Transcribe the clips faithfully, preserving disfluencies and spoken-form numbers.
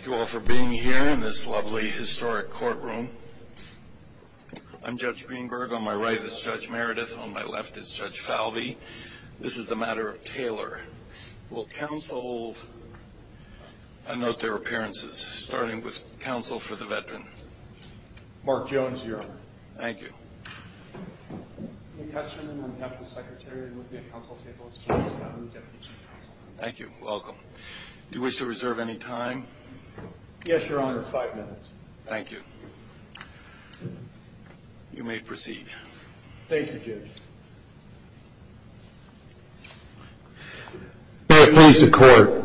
Thank you all for being here in this lovely historic courtroom. I'm Judge Greenberg. On my right is Judge Meredith. On my left is Judge Falvey. This is the matter of Taylor. Will counsel note their appearances, starting with counsel for the veteran? Mark Jones, Your Honor. Thank you. Nick Hesterman, on behalf of the Secretary, and with me at counsel table is James Bowden, Deputy Chief Counsel. Thank you. Welcome. Do you wish to reserve any time? Yes, Your Honor, five minutes. Thank you. You may proceed. Thank you, Judge. May it please the Court.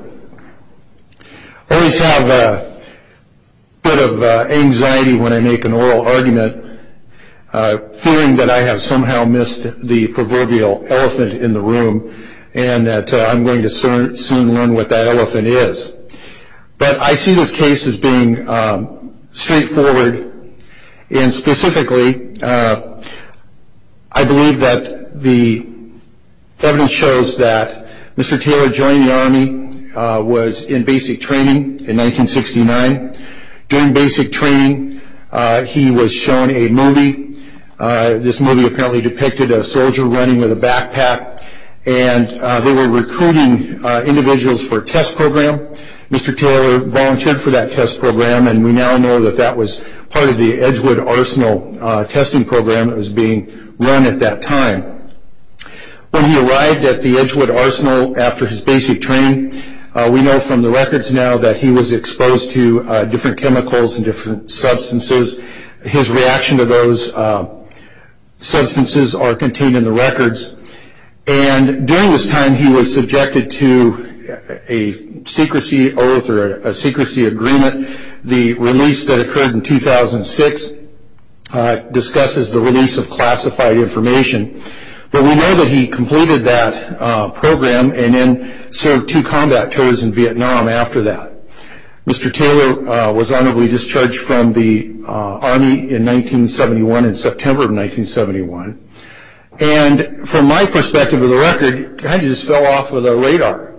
I always have a bit of uh, anxiety when I make an oral argument, uh, fearing that I have somehow missed the proverbial elephant in the room and that uh, I'm going to soon, soon learn what that elephant is. But I see this case as being um, straightforward, and specifically, uh, I believe that the evidence shows that Mister Taylor joined the Army, uh, was in basic training in nineteen sixty-nine. During basic training, uh, he was shown a movie. Uh, this movie apparently depicted a soldier running with a backpack, and uh, they were recruiting uh, individuals for a test program. Mister Taylor volunteered for that test program, and we now know that that was part of the Edgewood Arsenal uh, testing program that was being run at that time. When he arrived at the Edgewood Arsenal after his basic training, uh, we know from the records now that he was exposed to uh, different chemicals and different substances. His reaction to those uh, substances are contained in the records. And during this time, he was subjected to a secrecy oath or a secrecy agreement. The release that occurred in two thousand six uh, discusses the release of classified information. But we know that he completed that uh, program and then served two combat tours in Vietnam after that. Mister Taylor uh, was honorably discharged from the uh, Army in nineteen seventy-one, in September of nineteen seventy-one. And from my perspective of the record, it kind of just fell off of the radar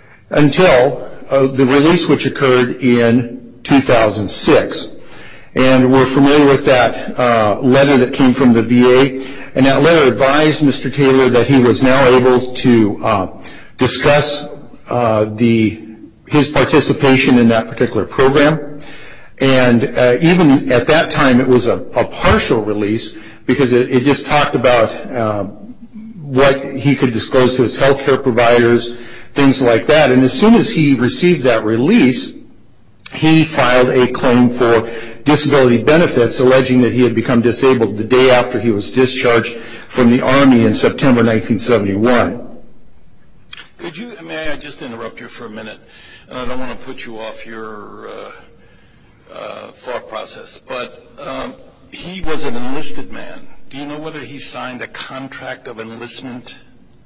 until uh, the release, which occurred in two thousand six. And we're familiar with that uh, letter that came from the V A, and that letter advised Mister Taylor that he was now able to uh, discuss uh, the his participation in that particular program. And uh, even at that time, it was a, a partial release because it, it just talked about uh, what he could disclose to his health care providers, things like that. And as soon as he received that release, he filed a claim for disability benefits, alleging that he had become disabled the day after he was discharged from the Army in September nineteen seventy-one. Could you, may I just interrupt you for a minute? And I don't want to put you off your uh, uh, thought process, but um, he was an enlisted man. Do you know whether he signed a contract of enlistment?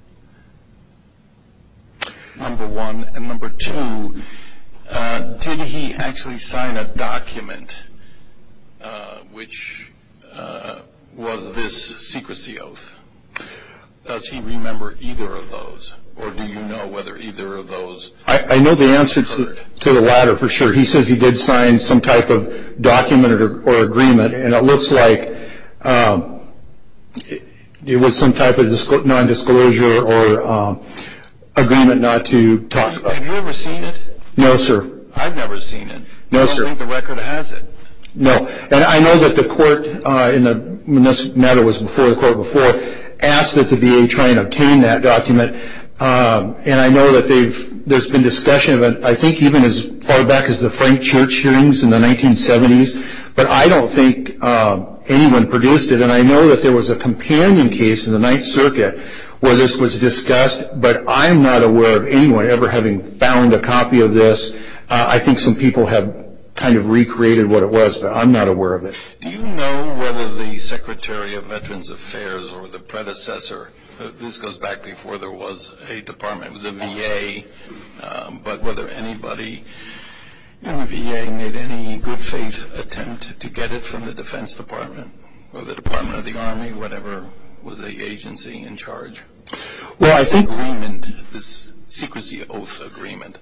Number one. And number two, uh, did he actually sign a document uh, which uh, was this secrecy oath? Does he remember either of those? Or do you know whether either of those I, I know the answer to, to the latter for sure. He says he did sign some type of document or, or agreement, and it looks like um, it, it was some type of disclo- non-disclosure or um, agreement not to talk have, about. Have you ever seen it? No, sir. I've never seen it. No, I don't sir. think the record has it. No, and I know that the court, uh, in the when this matter was before the court before, asked that the V A try and obtain that document. Um, and I know that they've there's been discussion of it, I think even as far back as the Frank Church hearings in the nineteen seventies, but I don't think um, anyone produced it. And I know that there was a companion case in the Ninth Circuit where this was discussed, but I'm not aware of anyone ever having found a copy of this. Uh, I think some people have kind of recreated what it was, but I'm not aware of it. Do you know whether the Secretary of Veterans Affairs or the predecessor, uh, this goes back before there was a department, it was a V A, um, but whether anybody in the V A made any good faith attempt to get it from the Defense Department or the Department of the Army, whatever was the agency in charge? Well, I this think agreement, this secrecy oath agreement.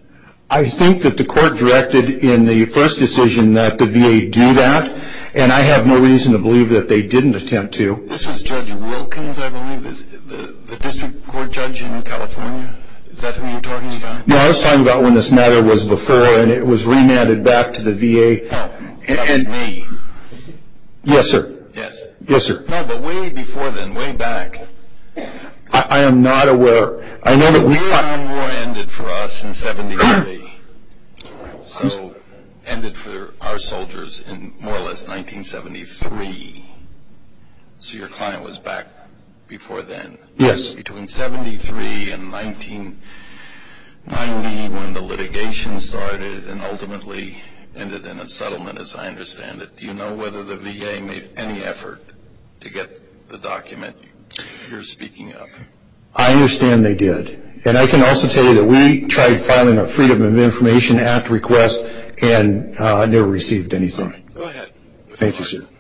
I think that the court directed in the first decision that the V A do that, and I have no reason to believe that they didn't attempt to. This was Judge Wilkins, I believe, this, the, the district court judge in California. Is that who you're talking about? No, I was talking about when this matter was before, and it was remanded back to the V A. Oh, that was me. Yes, sir. Yes. Yes, sir. No, but way before then, way back. I, I am not aware. I know that we... The Vietnam War ended for us in seventy-three. So, ended for our soldiers in more or less nineteen seventy-three. So your client was back before then. Yes. Between seventy-three and nineteen ninety, when the litigation started and ultimately ended in a settlement, as I understand it. Do you know whether the V A made any effort to get the document you're speaking of? I understand they did. And I can also tell you that we tried filing a Freedom of Information Act request and uh, never received anything. Right. Go ahead. Thank you, sir.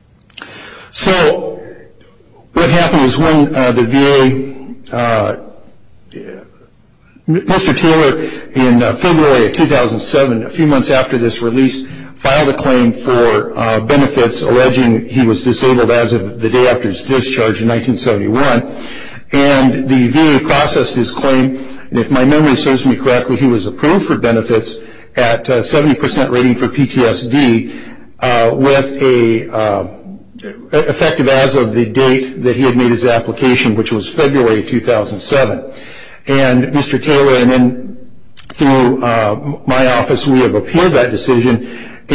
So what happened is when uh, the V A, uh, Mister Taylor, in uh, February of two thousand seven, a few months after this release, filed a claim for uh, benefits alleging he was disabled as of the day after his discharge in nineteen seventy-one. And the V A processed his claim, and if my memory serves me correctly, he was approved for benefits at uh, seventy percent rating for P T S D uh, with a uh, effective as of the date that he had made his application, which was February two thousand seven. And Mister Taylor, and then through uh, my office, we have appealed that decision.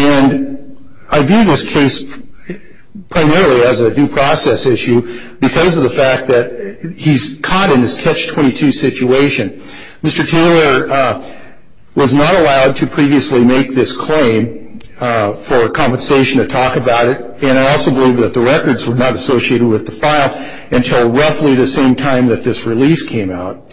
And I view this case primarily as a due process issue because of the fact that he's caught in this catch twenty-two situation. Mister Taylor uh, was not allowed to previously make this claim uh, for compensation to talk about it, and I also believe that the records were not associated with the file until roughly the same time that this release came out.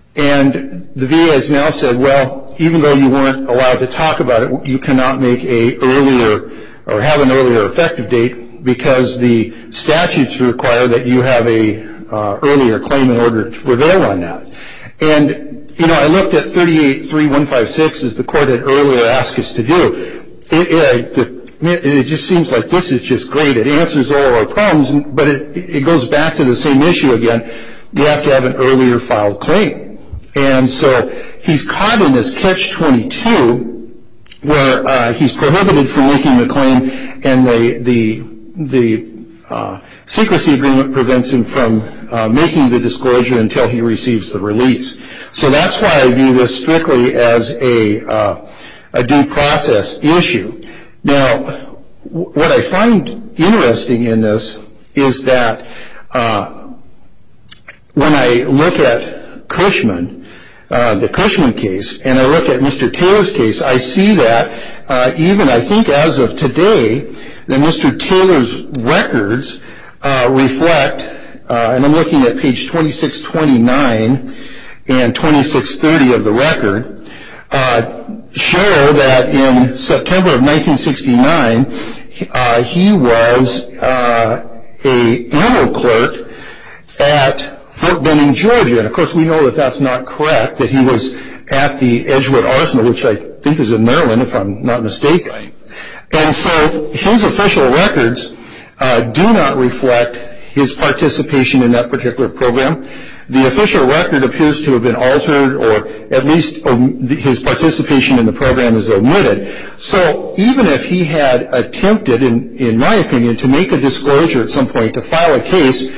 And the V A has now said, well, even though you weren't allowed to talk about it, you cannot make a earlier or have an earlier effective date because the statutes require that you have a uh, earlier claim in order to prevail on that. And, you know, I looked at thirty-eight three one five six as the court had earlier asked us to do. It, it, it just seems like this is just great. It answers all our problems, but it, it goes back to the same issue again. You have to have an earlier filed claim. And so he's caught in this catch twenty-two where uh, he's prohibited from making the claim, and the the the uh, secrecy agreement prevents him from uh, making the disclosure until he receives the release. So that's why I view this strictly as a uh, a due process issue. Now, w- what I find interesting in this is that uh, when I look at Cushman, Uh, the Cushman case, and I look at Mister Taylor's case, I see that uh, even I think as of today, that Mister Taylor's records uh, reflect, uh, and I'm looking at page twenty-six twenty-nine and twenty-six thirty of the record, uh, show that in September of nineteen sixty-nine, uh, he was uh, a ammo clerk at Fort Benning, Georgia. And, of course, we know that that's not correct, that he was at the Edgewood Arsenal, which I think is in Maryland, if I'm not mistaken. Right. And so his official records uh, do not reflect his participation in that particular program. The official record appears to have been altered, or at least um, his participation in the program is omitted. So even if he had attempted, in, in my opinion, to make a disclosure at some point, to file a case,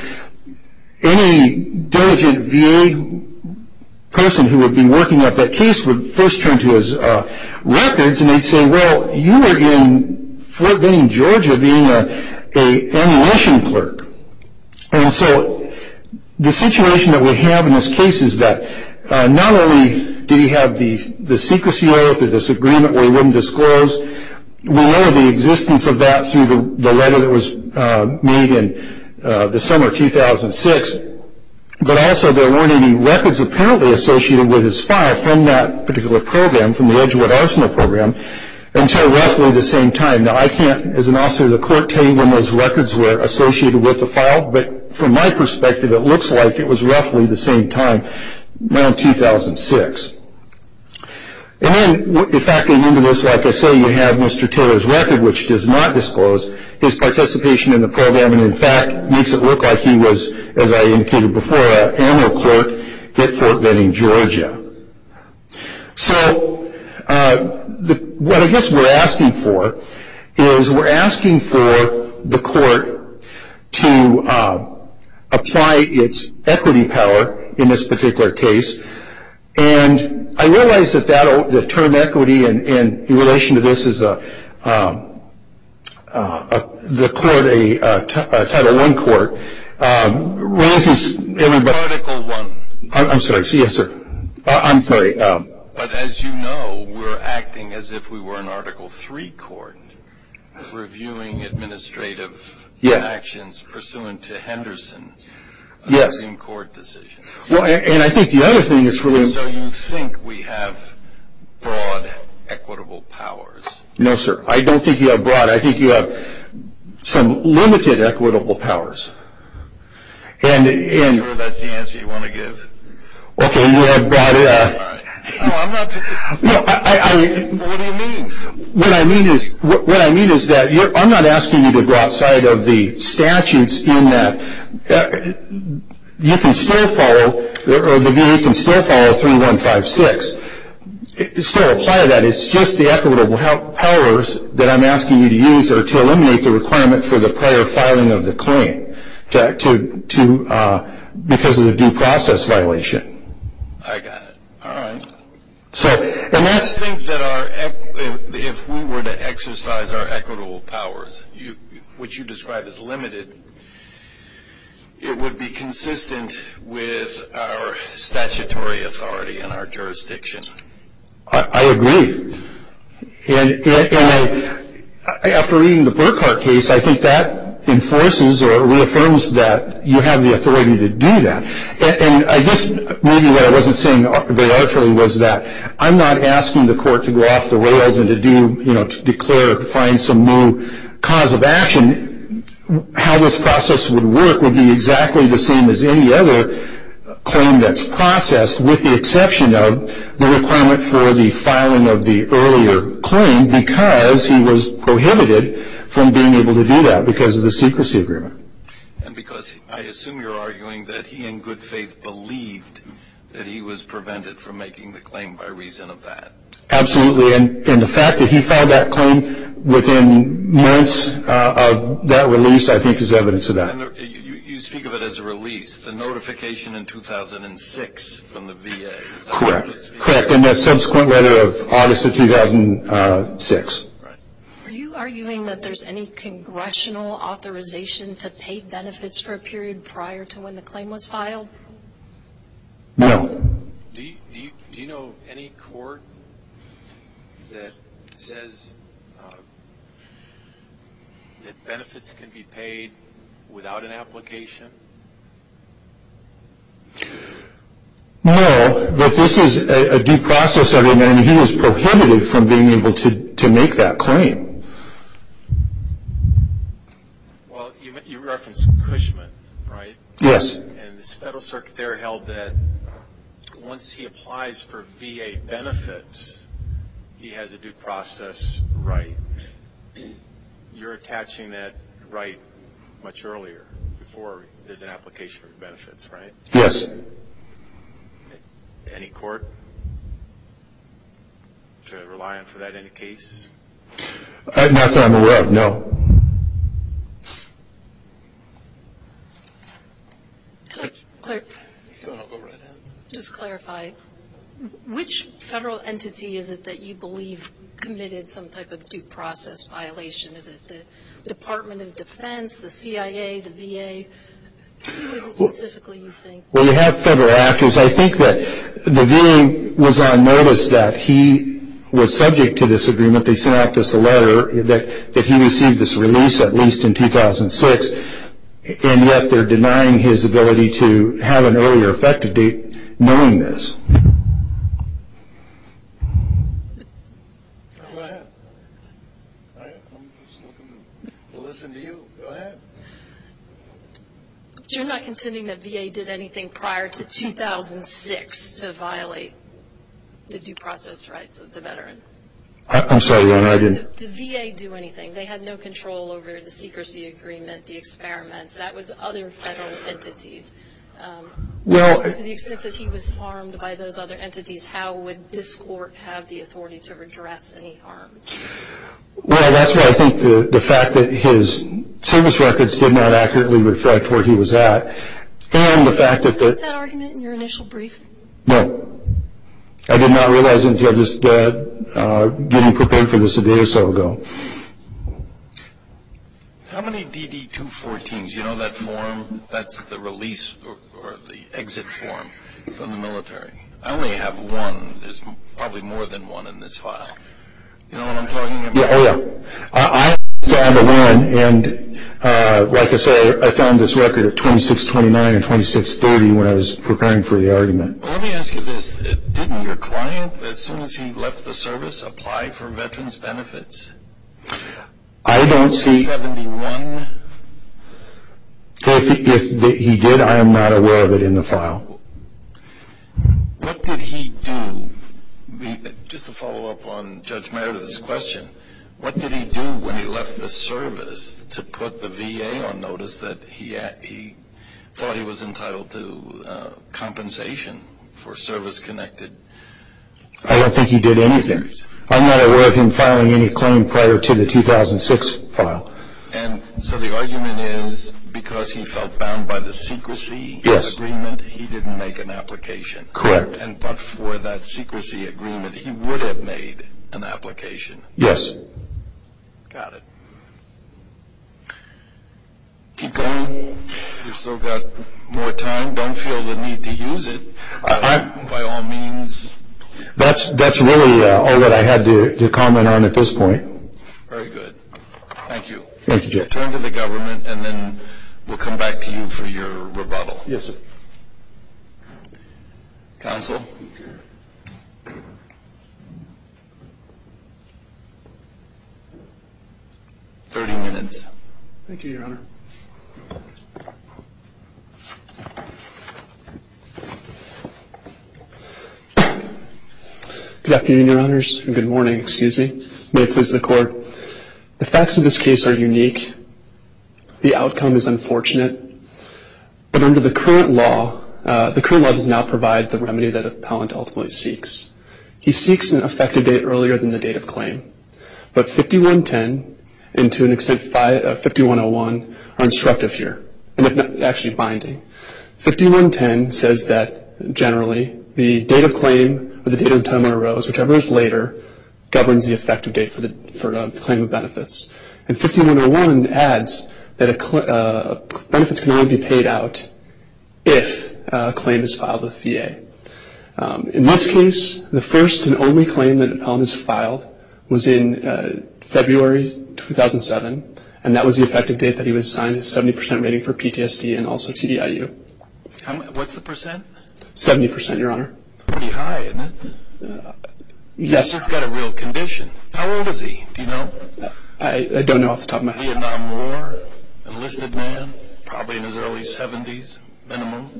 any diligent V A person who would be working up that case would first turn to his uh, records, and they'd say, well, you were in Fort Benning, Georgia, being a, a ammunition clerk. And so the situation that we have in this case is that uh, not only did he have the, the secrecy oath or this agreement where he wouldn't disclose, we know the existence of that through the, the letter that was uh, made in Uh, the summer of two thousand six, but also there weren't any records apparently associated with his file from that particular program, from the Edgewood Arsenal program, until roughly the same time. Now, I can't, as an officer of the court, tell you when those records were associated with the file, but from my perspective, it looks like it was roughly the same time, around two thousand six. And then, in factoring into this, like I say, you have Mister Taylor's record, which does not disclose his participation in the program, and in fact makes it look like he was, as I indicated before, an ammo clerk at Fort Benning, Georgia. So uh, the, what I guess we're asking for is we're asking for the court to uh, apply its equity power in this particular case. And I realize that, that the term equity and, and in relation to this is a, um, uh, a the court, a, a, t- a Title One court, um, raises everybody. Article One. I'm, I'm sorry. Yes, sir. Uh, I'm sorry. Um, but as you know, we're acting as if we were an Article Three court, reviewing administrative yeah. actions pursuant to Henderson. A yes. Supreme Court decision. Well, and, and I think the other thing that's really... So you think we have broad equitable powers? No, sir. I don't think you have broad. I think you have some limited equitable powers. And... and sure that's the answer you want to give? Okay, you have broad... Uh, All right. No, I'm not... no, I... I, I well, what do you mean? What I mean is, what, what I mean is that you're, I'm not asking you to go outside of the statutes in that uh, you can still follow, or the V A can still follow three one five six. It, still apply to that. It's just the equitable powers that I'm asking you to use are to eliminate the requirement for the prior filing of the claim to, to, to uh, because of the due process violation. I got it. All right. So, and that's... I think that our, if, if we were to exercise our equitable powers, you, which you described as limited, it would be consistent with our statutory authority and our jurisdiction. I, I agree. And, and, and I, after reading the Burkhart case, I think that enforces or reaffirms that you have the authority to do that. And, and I guess maybe what I wasn't saying very artfully was that I'm not asking the court to go off the rails and to do, you know, to declare, find some new cause of action. How this process would work would be exactly the same as any other claim that's processed, with the exception of the requirement for the filing of the earlier claim, because he was prohibited from being able to do that because of the secrecy agreement. And because I assume you're arguing that he in good faith believed that he was prevented from making the claim by reason of that. Absolutely. And, and the fact that he filed that claim within months uh, of that release, I think, is evidence of that. And the, you, you speak of it as a release. The notification in two thousand six from the V A. Is that Correct. Correct. And the subsequent letter of August of two thousand six. Are you arguing that there's any congressional authorization to pay benefits for a period prior to when the claim was filed? No. Do you, do you, do you know any court that says uh, that benefits can be paid without an application? No, but this is a, a due process argument, and he was prohibited from being able to, to make that claim. Well, you, you referenced Cushman, right? Yes. And this Federal Circuit there held that once he applies for V A benefits, he has a due process right. You're attaching that right much earlier, before there's an application for benefits, right? Yes. Any court to rely on for that in a case? Uh, not that I'm aware of, no. Clar- Go, no, go right ahead. just clarify, which federal entity is it that you believe committed some type of due process violation? Is it the Department of Defense, the C I A, the V A? Who is it specifically you think? Well, you have federal actors. I think that the V A was on notice that he was subject to this agreement. They sent out this letter that, that he received this release, at least in two thousand six, and yet they're denying his ability to have an earlier effective date knowing this. Go ahead. All right, I'm just looking to listen to you. Go ahead. But you're not contending that V A did anything prior to two thousand six to violate the due process rights of the veteran? I, I'm sorry, Your Honor, I didn't. Did the V A do anything? They had no control over the secrecy agreement, the experiments. That was other federal entities. Um, Well, to the extent that he was harmed by those other entities, how would this court have the authority to redress any harms? well, that's why I think the, the fact that his service records did not accurately reflect where he was at, and the fact that the... That argument in your initial brief? No. I did not realize it until just uh, uh, getting prepared for this a day or so ago. How many D D two fourteens, you know that form? That's the release or, or the exit form from the military. I only have one. There's probably more than one in this file. You know what I'm talking about? Yeah, oh yeah. I, I saw the one, and uh, like I say, I found this record at twenty-six twenty-nine and twenty-six thirty when I was preparing for the argument. Well, let me ask you this. Didn't your client, as soon as he left the service, apply for veterans benefits? I don't see... seventy-one? If, if the, he did, I am not aware of it in the file. What did he do? Just to follow up on Judge Meredith's question, what did he do when he left the service to put the V A on notice that he he thought he was entitled to uh, compensation for service-connected? I don't think he did anything. I'm not aware of him filing any claim prior to the two thousand six file. And so the argument is because he felt bound by the secrecy yes. agreement, he didn't make an application. Correct. And but for that secrecy agreement, he would have made an application. Yes. Got it. Keep going. You've still got more time. Don't feel the need to use it. I, by all means. That's that's really uh, all that I had to, to comment on at this point. Very good. Thank you. Thank you, Judge. Turn to the government, and then we'll come back to you for your rebuttal. Yes, sir. Counsel? Thirty minutes. Thank you, Your Honor. Good afternoon, Your Honors, and good morning, excuse me. May it please the Court. The facts of this case are unique. The outcome is unfortunate. But under the current law, uh, the current law does not provide the remedy that appellant ultimately seeks. He seeks an effective date earlier than the date of claim. But fifty-one ten and to an extent fifty-one oh one are instructive here, and if not actually binding. fifty-one ten says that generally the date of claim or the date of entitlement arose, whichever is later, governs the effective date for the for a claim of benefits. And fifty-one oh one adds that a cl- uh, benefits can only be paid out if a claim is filed with V A. Um, in this case, the first and only claim that appellant has filed was in uh, February two thousand seven, and that was the effective date that he was assigned his seventy percent rating for P T S D and also T D I U. How, what's the percent? seventy percent, Your Honor. Pretty high, isn't it? Uh, yes. He's got a real condition. How old is he? Do you know? I, I don't know off the top of my head. Vietnam War, enlisted man, probably in his early seventies, minimum.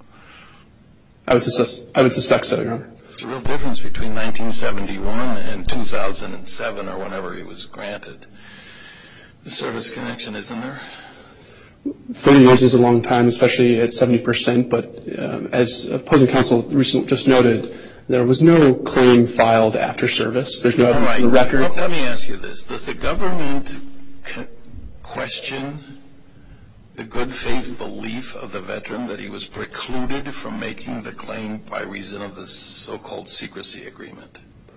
I would, sus- I would suspect so, Your Honor. There's a real difference between nineteen seventy-one and two thousand seven or whenever he was granted the service connection, isn't there? thirty years is a long time, especially at seventy percent, but um, as opposing counsel recently just noted, there was no claim filed after service. There's no evidence in the record. Well, let me ask you this. Does the government c- question the good faith belief of the veteran that he was precluded from making the claim by reason of the so-called secrecy agreement?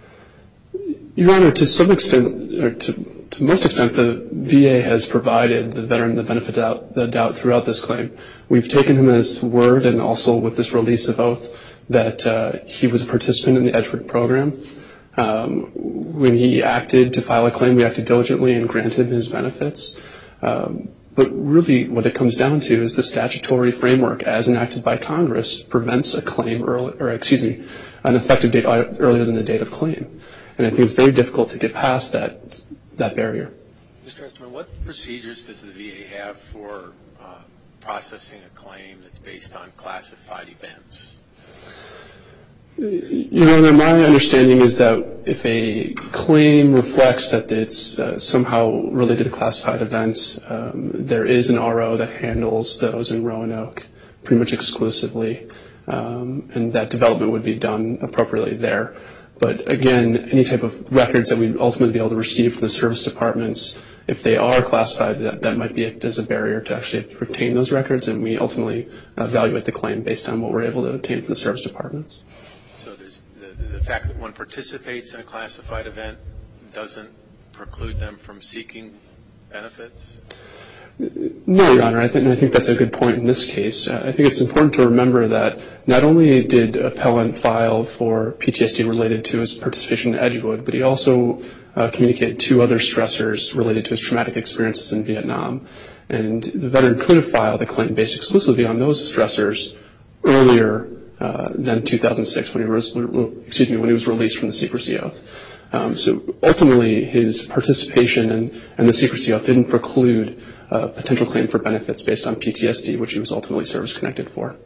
Your Honor, to some extent, or to, to most extent, the V A has provided the veteran the benefit of the doubt throughout this claim. We've taken him as word, and also with this release of oath, that uh, he was a participant in the Edgewood program. Um, when he acted to file a claim, we acted diligently and granted him his benefits. Um, but really what it comes down to is the statutory framework as enacted by Congress prevents a claim early, or excuse me, an effective date earlier than the date of claim. And I think it's very difficult to get past that that barrier. Mister Esterman, what procedures does the V A have for uh, processing a claim that's based on classified events? Your Honor, my understanding is that if a claim reflects that it's uh, somehow related to classified events, um, there is an R O that handles those in Roanoke pretty much exclusively, um, and that development would be done appropriately there. But again, any type of records that we'd ultimately be able to receive from the service departments, if they are classified, that, that might be as a barrier to actually retain those records, and we ultimately evaluate the claim based on what we're able to obtain from the service departments. So there's the, the fact that one participates in a classified event doesn't preclude them from seeking benefits? No, Your Honor. I think, I think that's a good point in this case. Uh, I think it's important to remember that not only did appellant file for P T S D related to his participation in Edgewood, but he also uh, communicated two other stressors related to his traumatic experiences in Vietnam. And the veteran could have filed a claim based exclusively on those stressors earlier uh, than two thousand six when he was, excuse me, when he was released from the secrecy oath. Um, so ultimately, his participation in, in the secrecy oath didn't preclude a potential claim for benefits based on P T S D, which he was ultimately service-connected for.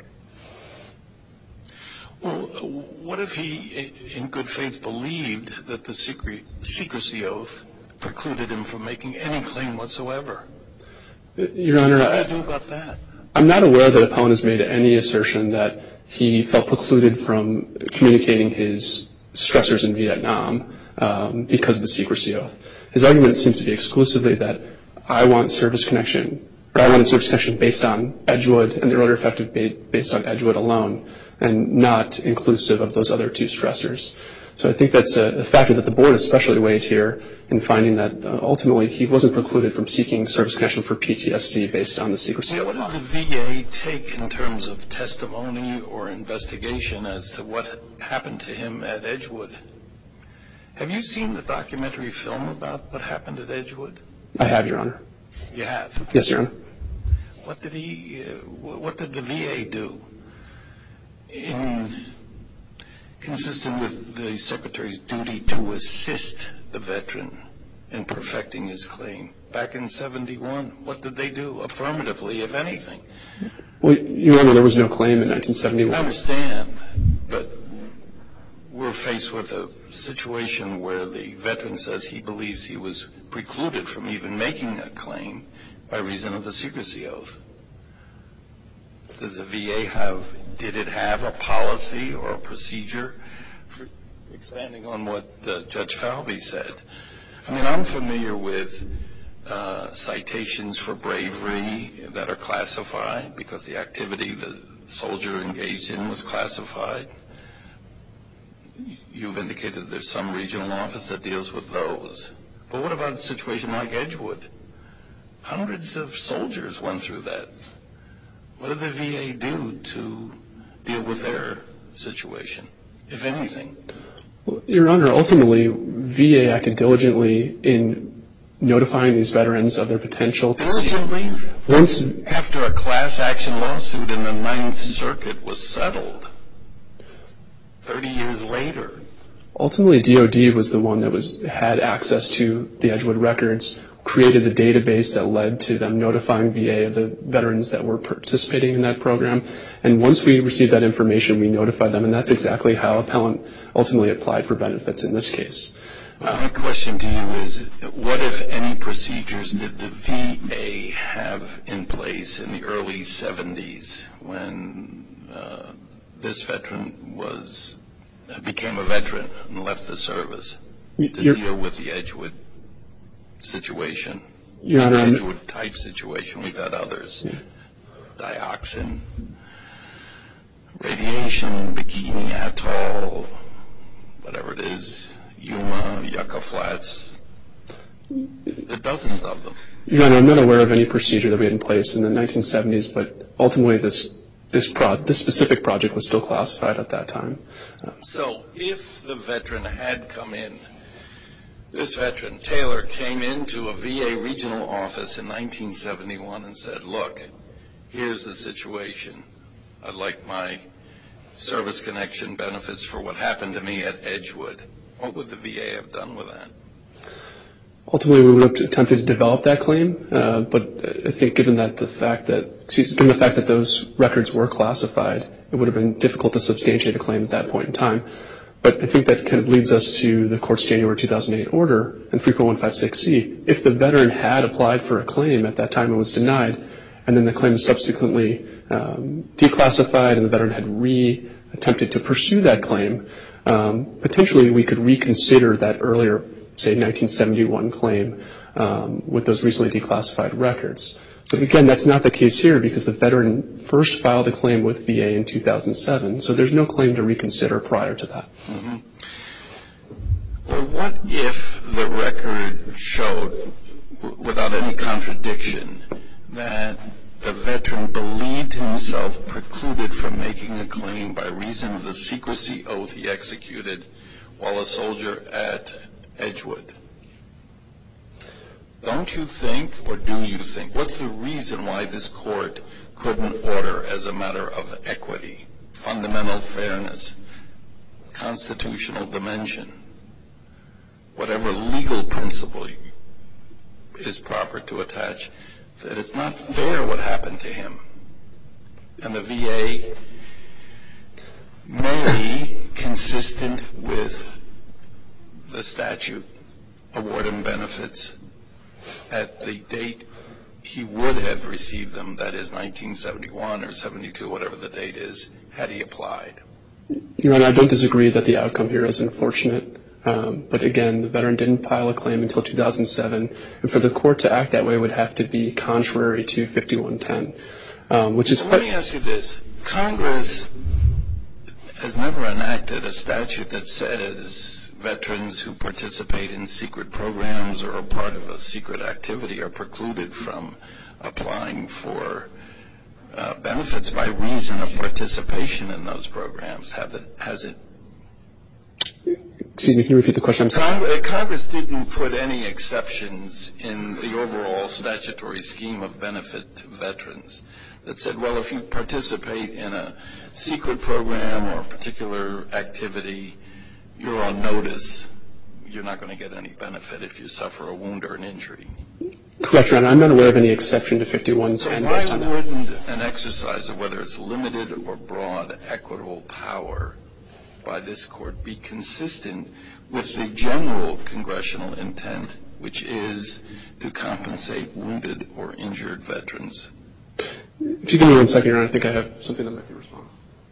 Well, what if he, in good faith, believed that the secret, secrecy oath precluded him from making any claim whatsoever? Your Honor, what do you do about that? I'm not aware that appellant has made any assertion that he felt precluded from communicating his stressors in Vietnam um, because of the secrecy oath. His argument seems to be exclusively that I want service connection, or I wanted service connection based on Edgewood and the earlier effective based on Edgewood alone, and not inclusive of those other two stressors. So I think that's a, a factor that the board especially weighed here in finding that uh, ultimately he wasn't precluded from seeking service connection for P T S D based on the secrecy oath. What did the V A take in terms of testimony or investigation as to what happened to him at Edgewood? Have you seen the documentary film about what happened at Edgewood? I have, Your Honor. You have? Yes, Your Honor. What did he, uh, what did the V A do in consistent with the Secretary's duty to assist the veteran in perfecting his claim? Back in seventy-one, what did they do affirmatively, if anything? Well, Your Honor, there was no claim in nineteen seventy-one. I understand, but we're faced with a situation where the veteran says he believes he was precluded from even making a claim by reason of the secrecy oath. Does the V A have, did it have a policy or a procedure for expanding on what uh, Judge Falvey said? I mean, I'm familiar with uh, citations for bravery that are classified because the activity the soldier engaged in was classified. You've indicated there's some regional office that deals with those. But what about a situation like Edgewood? Hundreds of soldiers went through that. What did the V A do to deal with their situation, if anything? Well, Your Honor, ultimately, V A acted diligently in notifying these veterans of their potential to seek. Diligently? Once, after a class action lawsuit in the Ninth Circuit was settled, thirty years later. Ultimately, D O D was the one that was had access to the Edgewood records, created the database that led to them notifying V A of the veterans that were participating in that program. And once we received that information, we notified them, and that's exactly how appellant ultimately applied for benefits in this case. Well, my question to you is, what, if any, procedures did the V A have in place in the early seventies when uh, this veteran was became a veteran and left the service to You're, deal with the Edgewood situation? Your Honor, Edgewood type situation. We've had others. Yeah. Dioxin, radiation, Bikini Atoll, whatever it is, Yuma, Yucca Flats. There are dozens of them. Your Honor, I'm not aware of any procedure that we had in place in the nineteen seventies, but ultimately this this pro this specific project was still classified at that time. Uh, so if the veteran had come in, this veteran, Taylor, came into a V A regional office in nineteen seventy-one and said, look, here's the situation. I'd like my service connection benefits for what happened to me at Edgewood. What would the V A have done with that? Ultimately, we would have attempted to develop that claim, uh, but I think given that the fact that, excuse me, given the fact that those records were classified, it would have been difficult to substantiate a claim at that point in time. But I think that kind of leads us to the Court's January two thousand eight order in three point one five six C. If the veteran had applied for a claim at that time and was denied, and then the claim was subsequently um, declassified and the veteran had re-attempted to pursue that claim, um, potentially we could reconsider that earlier, say, nineteen seventy-one claim um, with those recently declassified records. But again, that's not the case here because the veteran first filed a claim with V A in two thousand seven, so there's no claim to reconsider prior to that. Mm-hmm. Well, what if the record showed, w- without any contradiction, that the veteran believed himself precluded from making a claim by reason of the secrecy oath he executed while a soldier at Edgewood? Don't you think, or do you think, what's the reason why this court couldn't order as a matter of equity, fundamental fairness, constitutional dimension, whatever legal principle is proper to attach, that it's not fair what happened to him? And the V A may, consistent with the statute, award him benefits at the date he would have received them, that is nineteen seventy-one or seventy-two, whatever the date is, had he applied. Your Honor, I don't disagree that the outcome here is unfortunate. Um, but again, the veteran didn't file a claim until two thousand seven, and for the court to act that way would have to be contrary to fifty-one ten, um, which is... So let me ask you this. Congress has never enacted a statute that says veterans who participate in secret programs or are part of a secret activity are precluded from applying for uh, benefits by reason of participation in those programs. Have it, has it? Excuse me, can you repeat the question? I'm sorry. Congress, Congress didn't put any exceptions in the overall statutory scheme of benefit to veterans that said, well, if you participate in a secret program or a particular activity, you're on notice. You're not going to get any benefit if you suffer a wound or an injury. Correct, Your Honor. I'm not aware of any exception to fifty-one ten so based on that. Why wouldn't an exercise of whether it's limited or broad equitable power by this court be consistent with the general congressional intent, which is to compensate wounded or injured veterans? If you give me one second, Your Honor, I think I have something that might be responsive.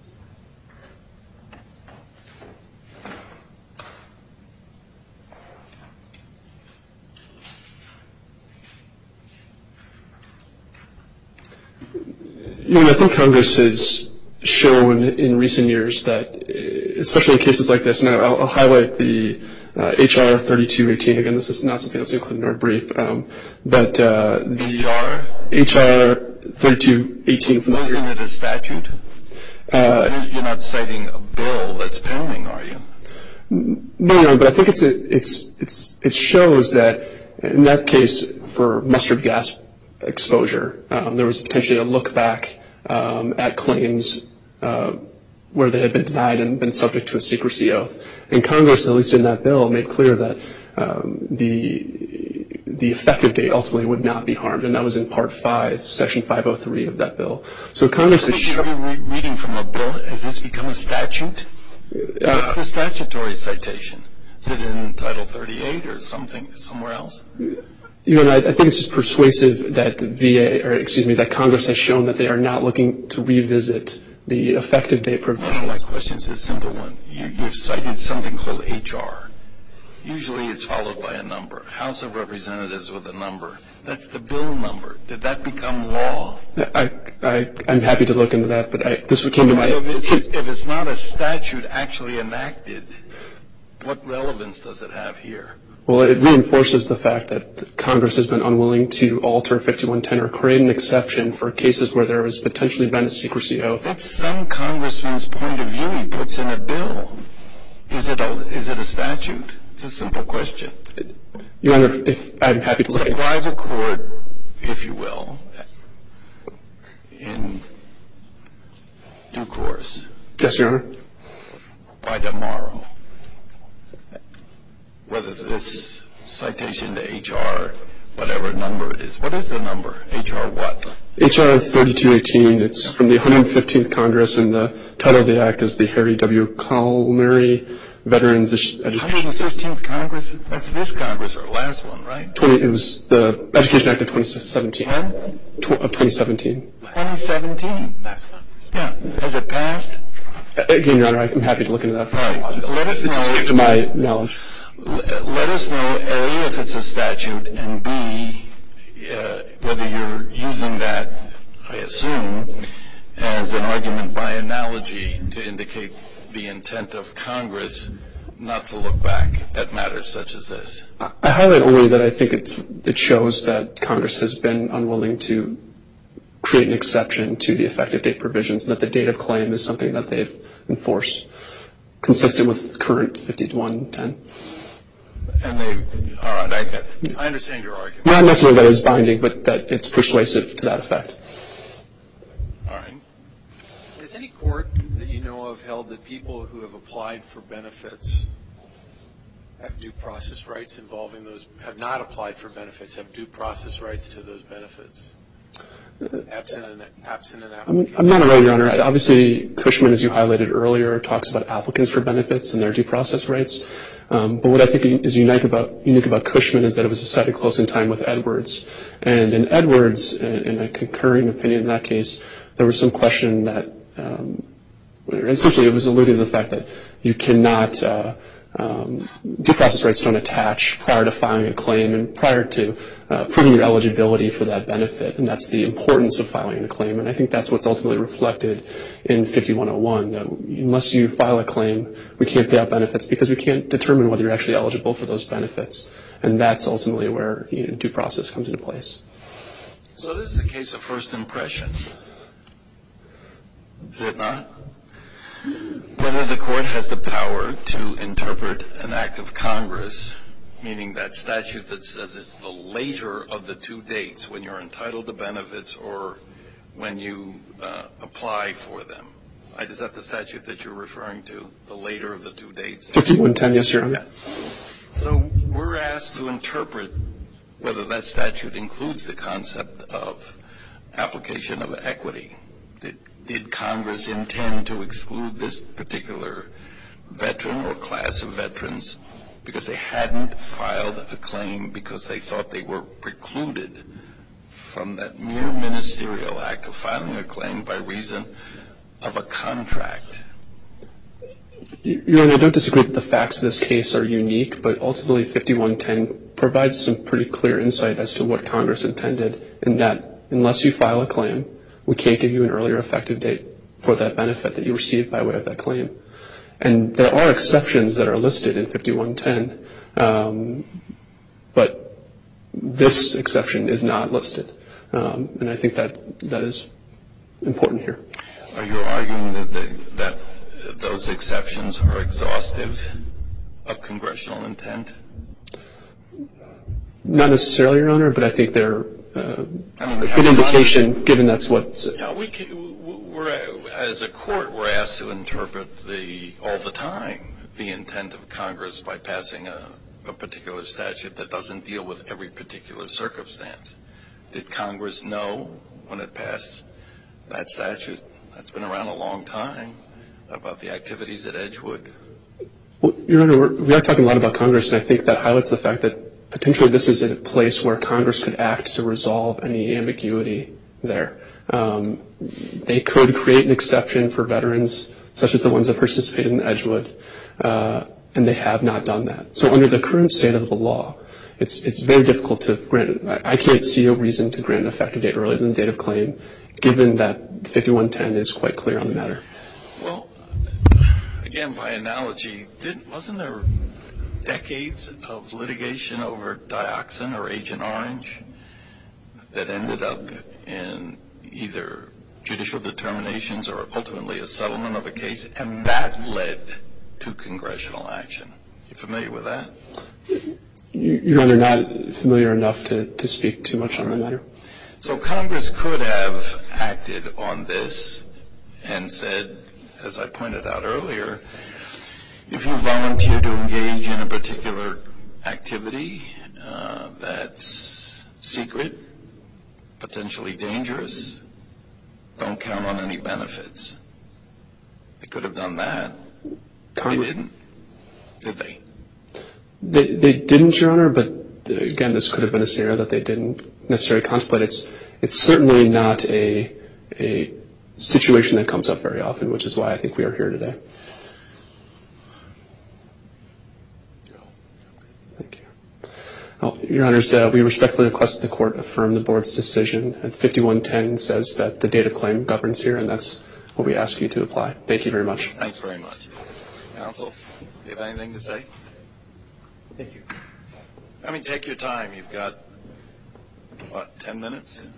You know, I think Congress has shown in recent years that, especially in cases like this, and I'll, I'll highlight the uh, H R thirty-two eighteen. Again, this is not something that's included in our brief, um, but uh, the H R thirty-two eighteen from the Wasn't it a statute? Uh, You're not citing a bill that's pending, are you? No, no, but I think it's a, it's it's it shows that in that case for mustard gas exposure, um, there was potentially a look back um, at claims uh, where they had been denied and been subject to a secrecy oath. And Congress, at least in that bill, made clear that um, the the effective date ultimately would not be harmed, and that was in Part Five, Section five oh three of that bill. So Congress is You're re- reading from a bill. Has this become a statute? What's the statutory citation? Is it in Title thirty-eight or something somewhere else? You know, I, I think it's just persuasive that the V A, or excuse me, that Congress has shown that they are not looking to revisit the effective date provision. My question is a simple one. You, you've cited something called H R. Usually it's followed by a number. House of Representatives with a number. That's the bill number. Did that become law? I, I, I'm happy to look into that, but I, this came to my... If it's, if it's not a statute actually enacted, what relevance does it have here? Well, it reinforces the fact that Congress has been unwilling to alter fifty-one ten or create an exception for cases where there has potentially been a secrecy oath. That's some congressman's point of view he puts in a bill. Is it a, is it a statute? It's a simple question. Your Honor, if, if I'm happy to look into Supply the court, if you will, in due course. Yes, Your Honor. By tomorrow, whether this citation to H R, whatever number it is. What is the number? H R what? H R thirty-two eighteen, it's from the one hundred fifteenth Congress, and the title of the act is the Harry W. Culinary Veterans Education. one hundred fifteenth Congress? That's this Congress, or last one, right? twenty, it was the Education Act of twenty seventeen. When? Tw- of twenty seventeen. twenty seventeen. Last one. Yeah. Has it passed? Again, Your Honor, I'm happy to look into that. For Right. Let us know. To my knowledge. Let us know, A, if it's a statute, and B, uh, whether you're using that, I assume, as an argument by analogy to indicate the intent of Congress not to look back at matters such as this. I highlight only that I think it's, it shows that Congress has been unwilling to create an exception to the effective date provisions, and that the date of claim is something that they've enforced, consistent with current fifty-one ten. And they, all right, I get it. I understand your argument. Not necessarily that it's binding, but that it's persuasive to that effect. All right. Has any court that you know of held that people who have applied for benefits have due process rights involving those, have not applied for benefits, have due process rights to those benefits? Absent an, absent an application? I'm, I'm not aware, Your Honor. Obviously, Cushman, as you highlighted earlier, talks about applicants for benefits and their due process rights. Um, but what I think is unique about unique about Cushman is that it was decided close in time with Edwards. And in Edwards, in a concurring opinion in that case, there was some question that um, essentially it was alluding to the fact that you cannot uh, um, due process rights don't attach prior to filing a claim and prior to uh, proving your eligibility for that benefit, and that's the importance of filing a claim. And I think that's what's ultimately reflected in fifty-one oh one, that unless you file a claim, we can't pay out benefits because we can't determine whether you're actually eligible for those benefits. And that's ultimately where, you know, due process comes into place. So this is a case of first impression, is it not? Whether the court has the power to interpret an act of Congress, meaning that statute that says it's the later of the two dates when you're entitled to benefits or when you uh, apply for them. Right? Is that the statute that you're referring to, the later of the two dates? fifty-one ten, yes, Your Honor. Yeah. So we're asked to interpret whether that statute includes the concept of application of equity. Did, did Congress intend to exclude this particular veteran or class of veterans because they hadn't filed a claim because they thought they were precluded from that mere ministerial act of filing a claim by reason of a contract? Your Honor, I don't disagree that the facts of this case are unique, but ultimately fifty-one ten provides some pretty clear insight as to what Congress intended, in that unless you file a claim, we can't give you an earlier effective date for that benefit that you received by way of that claim. And there are exceptions that are listed in fifty-one ten, um, but this exception is not listed. Um, and I think that that is important here. Are you arguing that, the, that those exceptions are exhaustive of congressional intent? Not necessarily, Your Honor, but I think they're uh, I mean, a good indication, given that's what... Yeah, we can, we're, as a court, we're asked to interpret the, all the time the intent of Congress by passing a, a particular statute that doesn't deal with every particular circumstance. Did Congress know when it passed that statute, that's been around a long time, about the activities at Edgewood? Well, Your Honor, we're, we are talking a lot about Congress, and I think that highlights the fact that potentially this is a place where Congress could act to resolve any ambiguity there. Um, they could create an exception for veterans, such as the ones that participated in Edgewood, uh, and they have not done that. So under the current state of the law, it's it's very difficult to grant. I, I can't see a reason to grant an effective date earlier than the date of claim, given that fifty-one ten is quite clear on the matter. Well, again, by analogy, didn't, wasn't there decades of litigation over dioxin or Agent Orange that ended up in either judicial determinations or ultimately a settlement of a case, and that led to congressional action? You familiar with that? Your Honor, not familiar enough to, to speak too much on the matter. So Congress could have acted on this and said, as I pointed out earlier, if you volunteer to engage in a particular activity uh, that's secret, potentially dangerous, don't count on any benefits. They could have done that. They didn't, did they? They, they didn't, Your Honor, but again, this could have been a scenario that they didn't necessarily contemplate. It's, it's certainly not a, a situation that comes up very often, which is why I think we are here today. Thank you. Oh, Your Honors, uh, we respectfully request that the Court affirm the Board's decision. And fifty-one ten says that the date of claim governs here, and that's what we ask you to apply. Thank you very much. Thanks very much. Counsel, do you have anything to say? Thank you. I mean, take your time. You've got, what, ten minutes?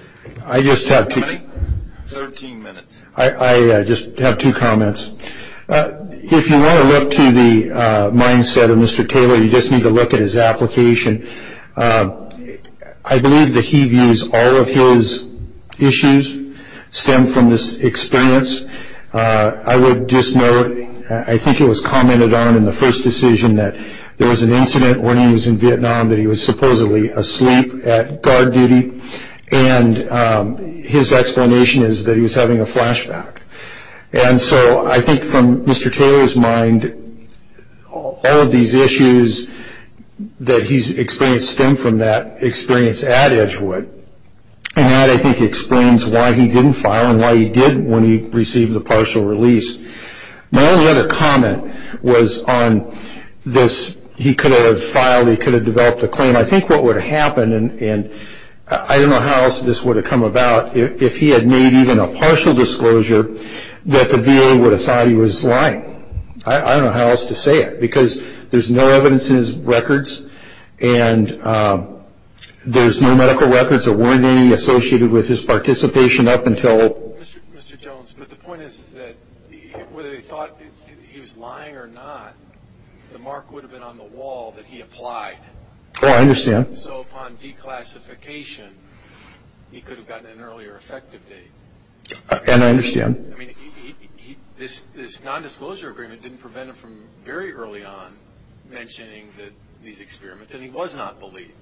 I just have How two. many? thirteen minutes. I, I uh, just have two comments. Uh, if you want to look to the uh, mindset of Mister Taylor, you just need to look at his application. Uh, I believe that he views all of his issues stem from this experience. Uh, I would just note, I think it was commented on in the first decision that there was an incident when he was in Vietnam that he was supposedly asleep at guard duty, and um, his explanation is that he was having a flashback. And so I think from Mister Taylor's mind, all of these issues that he's experienced stem from that experience at Edgewood. And that, I think, explains why he didn't file and why he did when he received the partial release. My only other comment was on this, he could have filed, he could have developed a claim. I think what would have happened, and, and I don't know how else this would have come about, if, if he had made even a partial disclosure that the V A would have thought he was lying. I, I don't know how else to say it, because there's no evidence in his records, and um, there's no medical records or weren't any associated with his participation up until... Mister Mister Jones, but the point is, is that whether they thought he was lying or not, the mark would have been on the wall that he applied. Oh, I understand. So upon declassification, he could have gotten an earlier effective date. And I understand. I mean, he, he, he, this, this nondisclosure agreement didn't prevent him from very early on mentioning that these experiments, and he was not believed,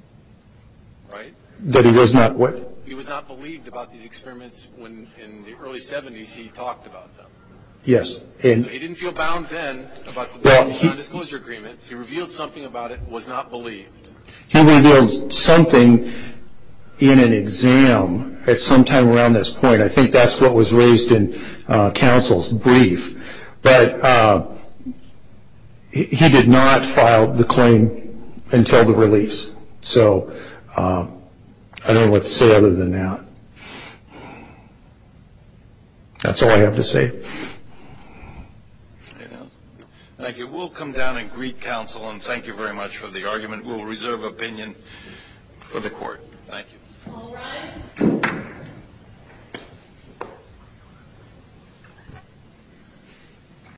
right? That he was not what? He was not believed about these experiments when, in the early seventies, he talked about them. Yes. And So he didn't feel bound then about the Well, he- nondisclosure agreement. He revealed something about it, was not believed. he revealed something in an exam at some time around this point. I think that's what was raised in uh, counsel's brief. But uh, he, he did not file the claim until the release. So uh, I don't know what to say other than that. That's all I have to say. Thank you. We'll come down and greet counsel, and thank you very much for the argument. We'll reserve opinion for the court. Thank you.